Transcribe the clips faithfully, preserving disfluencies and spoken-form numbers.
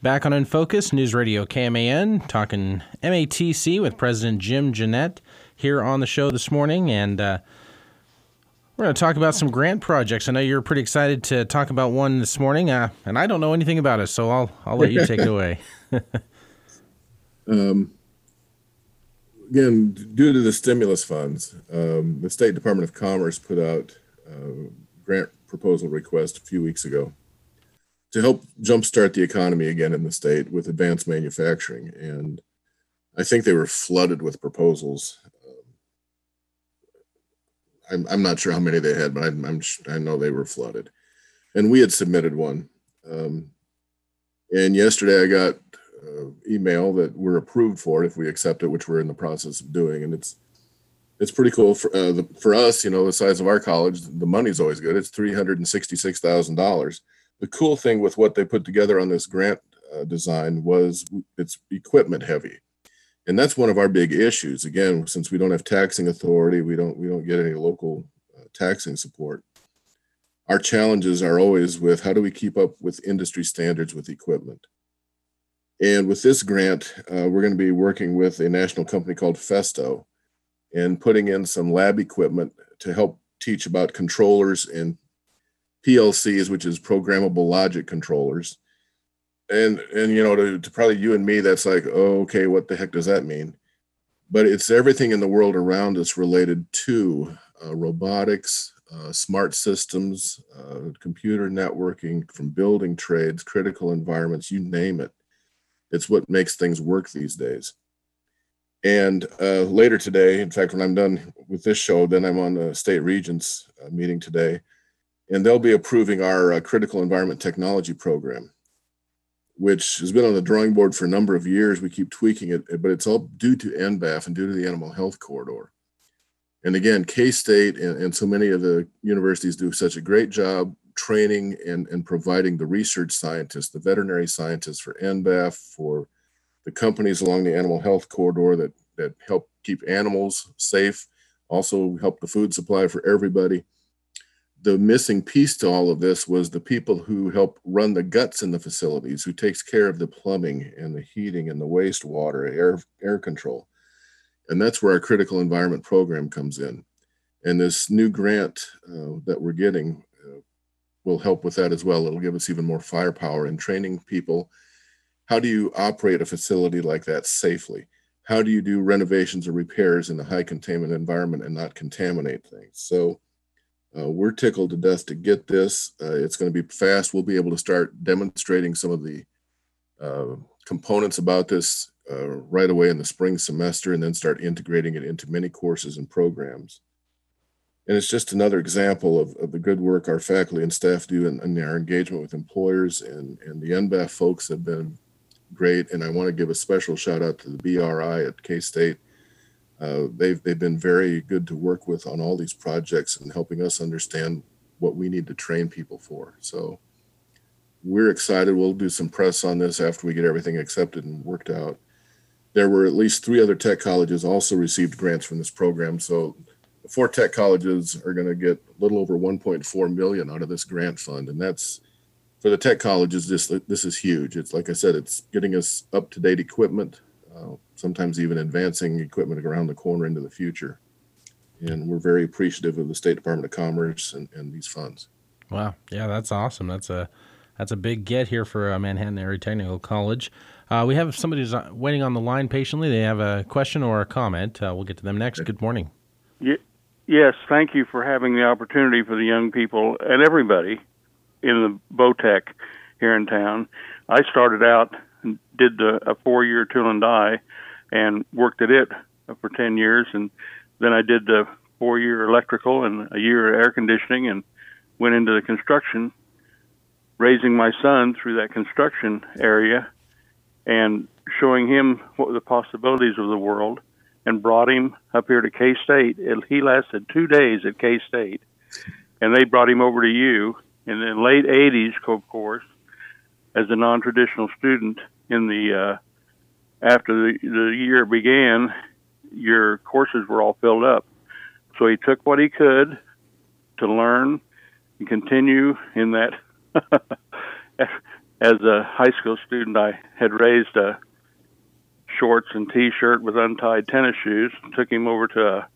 Back on In Focus, News Radio K M A N, talking M A T C with President Jim Jeanette here on the show this morning, and uh, we're going to talk about some grant projects. I know you're pretty excited to talk about one this morning, uh, and I don't know anything about it, so I'll I'll let you take it away. um, again, due to the stimulus funds, um, the State Department of Commerce put out a grant proposal request a few weeks ago to help jumpstart the economy again in the state with advanced manufacturing. And I think they were flooded with proposals. Um, I'm, I'm not sure how many they had, but I'm, I'm, I know they were flooded. And we had submitted one. Um, and yesterday I got an email that we're approved for it if we accept it, which we're in the process of doing. And it's it's pretty cool for, uh, the, for us, you know, the size of our college, the money's always good. It's three hundred sixty-six thousand dollars. The cool thing with what they put together on this grant uh, design was it's equipment heavy. And that's one of our big issues. Again, since we don't have taxing authority, we don't we don't get any local uh, taxing support. Our challenges are always with how do we keep up with industry standards with equipment. And with this grant, uh, we're going to be working with a national company called Festo and putting in some lab equipment to help teach about controllers and P L Cs, which is programmable logic controllers. And, and you know, to, to probably you and me, that's like, oh, okay, what the heck does that mean? But it's everything in the world around us related to uh, robotics, uh, smart systems, uh, computer networking, from building trades, critical environments, you name it. It's what makes things work these days. And uh, later today, in fact, when I'm done with this show, then I'm on the state regents uh, meeting today, and they'll be approving our uh, critical environment technology program, which has been on the drawing board for a number of years. We keep tweaking it, but it's all due to N B A F and due to the Animal Health Corridor. And again, K-State and, and so many of the universities do such a great job training and, and providing the research scientists, the veterinary scientists for N B A F, for the companies along the Animal Health Corridor that, that help keep animals safe, also help the food supply for everybody. The missing piece to all of this was the people who help run the guts in the facilities, who takes care of the plumbing and the heating and the wastewater, air, air control. And that's where our critical environment program comes in. And this new grant uh, that we're getting uh, will help with that as well. It'll give us even more firepower in training people. How do you operate a facility like that safely? How do you do renovations or repairs in a high containment environment and not contaminate things? So uh, we're tickled to death to get this. Uh, it's going to be fast. We'll be able to start demonstrating some of the uh, components about this uh, right away in the spring semester, and then start integrating it into many courses and programs. And it's just another example of, of the good work our faculty and staff do in, in our engagement with employers, and, and the N B A F folks have been great. And I want to give a special shout out to the B R I at K-State. Uh, they've, they've been very good to work with on all these projects and helping us understand what we need to train people for. So we're excited. We'll do some press on this after we get everything accepted and worked out. There were at least three other tech colleges also received grants from this program. So the four tech colleges are going to get a little over one point four million dollars out of this grant fund. And that's, for the tech colleges, this, this is huge. It's like I said, it's getting us up-to-date equipment, uh, sometimes even advancing equipment around the corner into the future. And we're very appreciative of the State Department of Commerce and, and these funds. Wow. Yeah, that's awesome. That's a that's a big get here for uh, Manhattan Area Technical College. Uh, we have somebody who's waiting on the line patiently. They have a question or a comment. Uh, we'll get to them next. Good morning. Yeah, yes, thank you for having the opportunity for the young people and everybody in the Botech here in town. I started out and did the, a four-year tool and die and worked at it for ten years, and then I did the four-year electrical and a year air conditioning and went into the construction, raising my son through that construction area and showing him what the possibilities of the world, and brought him up here to K-State. He lasted two days at K-State, and they brought him over to you in the late eighties, of course, as a non-traditional student. In the uh, after the, the year began, your courses were all filled up. So he took what he could to learn and continue in that as a high school student, I had raised a shorts and T-shirt with untied tennis shoes. Took him over to a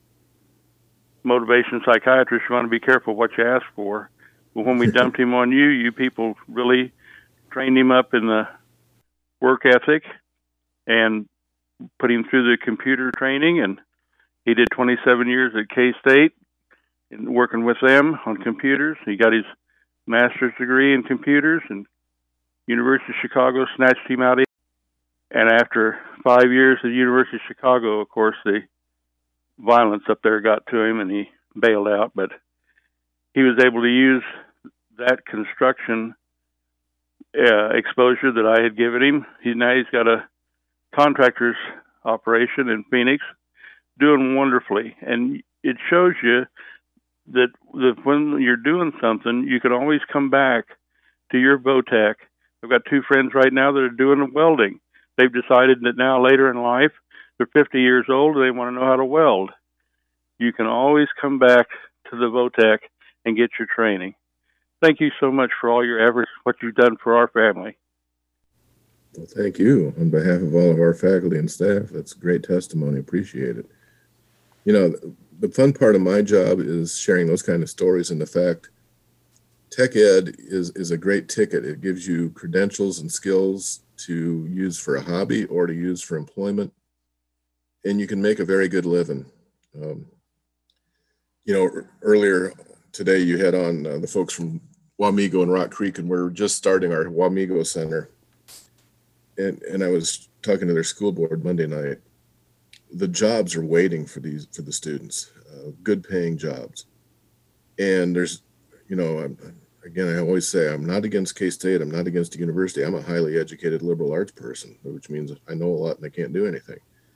motivation psychiatrist. You want to be careful what you ask for. But when we dumped him on you, you people really trained him up in the work ethic and put him through the computer training. And he did twenty-seven years at K-State and working with them on computers. He got his master's degree in computers, and University of Chicago snatched him out. And after five years at the University of Chicago, of course, the violence up there got to him and he bailed out. But he was able to use that construction uh, exposure that I had given him. He, now he's got a contractor's operation in Phoenix doing wonderfully. And it shows you that, that when you're doing something, you can always come back to your Votech. I've got two friends right now that are doing welding. They've decided that now later in life, they're fifty years old and they want to know how to weld. You can always come back to the Votech and get your training. Thank you so much for all your efforts, what you've done for our family. Well, thank you on behalf of all of our faculty and staff. That's great testimony. Appreciate it. You know, the fun part of my job is sharing those kind of stories, and the fact Tech Ed is, is a great ticket. It gives you credentials and skills to use for a hobby or to use for employment, and you can make a very good living. Um, you know, earlier today you had on uh, the folks from Wamego and Rock Creek, and we're just starting our Wamego Center. And, and I was talking to their school board Monday night. The jobs are waiting for these for the students, uh, good paying jobs. And there's, you know, I'm, again, I always say I'm not against K-State. I'm not against the university. I'm a highly educated liberal arts person, which means I know a lot and I can't do anything.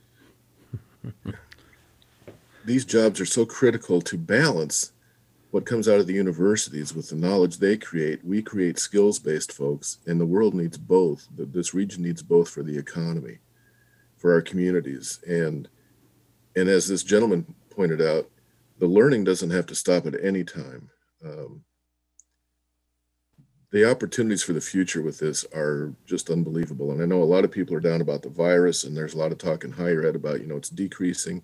These jobs are so critical to balance what comes out of the universities with the knowledge they create. We create skills-based folks, and the world needs both. This region needs both for the economy, for our communities. And, and as this gentleman pointed out, the learning doesn't have to stop at any time. Um, the opportunities for the future with this are just unbelievable. And I know a lot of people are down about the virus, and there's a lot of talk in higher ed about, you know, it's decreasing.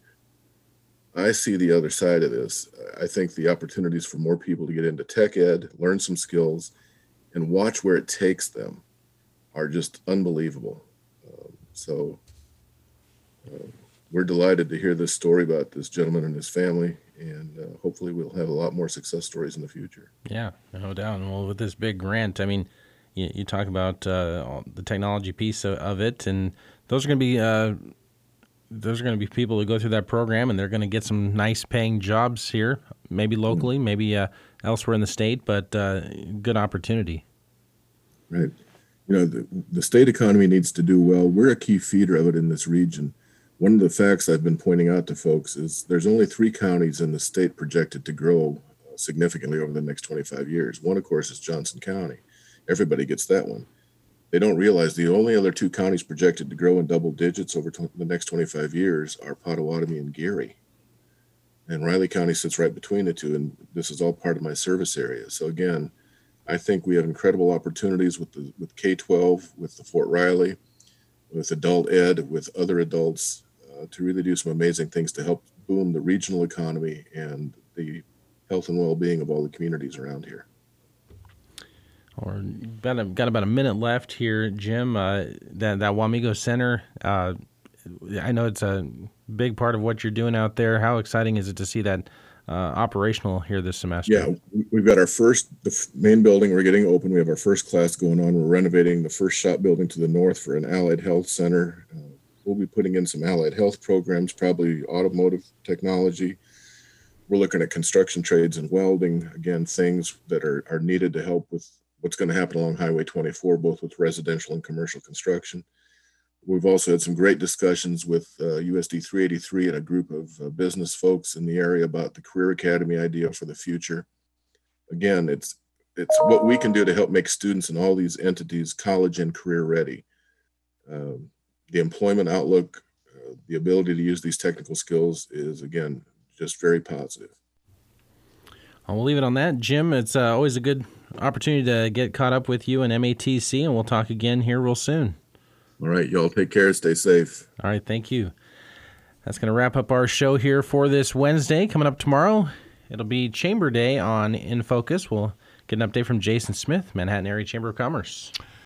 I see the other side of this. I think the opportunities for more people to get into tech ed, learn some skills, and watch where it takes them are just unbelievable. Um, so uh, we're delighted to hear this story about this gentleman and his family, and uh, hopefully we'll have a lot more success stories in the future. Yeah, no doubt. Well, with this big grant, I mean, you, you talk about uh, the technology piece of, of it, and those are going to be uh, those are going to be people who go through that program, and they're going to get some nice paying jobs here, maybe locally, mm-hmm. maybe uh, elsewhere in the state, but uh, good opportunity. Right. You know, the, the state economy needs to do well. We're a key feeder of it in this region. One of the facts I've been pointing out to folks is there's only three counties in the state projected to grow significantly over the next twenty-five years. One, of course, is Johnson County. Everybody gets that one. They don't realize the only other two counties projected to grow in double digits over tw- the next twenty-five years are Potawatomi and Geary. And Riley County sits right between the two, and this is all part of my service area. So again, I think we have incredible opportunities with the with K twelve, with the Fort Riley, with adult ed, with other adults, uh, to really do some amazing things to help boom the regional economy and the health and well-being of all the communities around here. Or got, a, got about a minute left here, Jim. Uh, that that Wamego Center, uh, I know it's a big part of what you're doing out there. How exciting is it to see that uh, operational here this semester? Yeah, we've got our first, the main building we're getting open. We have our first class going on. We're renovating the first shop building to the north for an allied health center. Uh, we'll be putting in some allied health programs, probably automotive technology. We're looking at construction trades and welding, again, things that are, are needed to help with what's going to happen along Highway twenty-four, both with residential and commercial construction. We've also had some great discussions with uh, U S D three eighty-three and a group of uh, business folks in the area about the Career Academy idea for the future. Again, it's it's what we can do to help make students in all these entities college and career ready. Um, the employment outlook, uh, the ability to use these technical skills is, again, just very positive. I'll leave it on that. Jim, it's uh, always a good opportunity to get caught up with you and M A T C, and we'll talk again here real soon. All right. Y'all take care. Stay safe. All right. Thank you. That's going to wrap up our show here for this Wednesday. Coming up tomorrow, it'll be Chamber Day on In Focus. We'll get an update from Jason Smith, Manhattan Area Chamber of Commerce.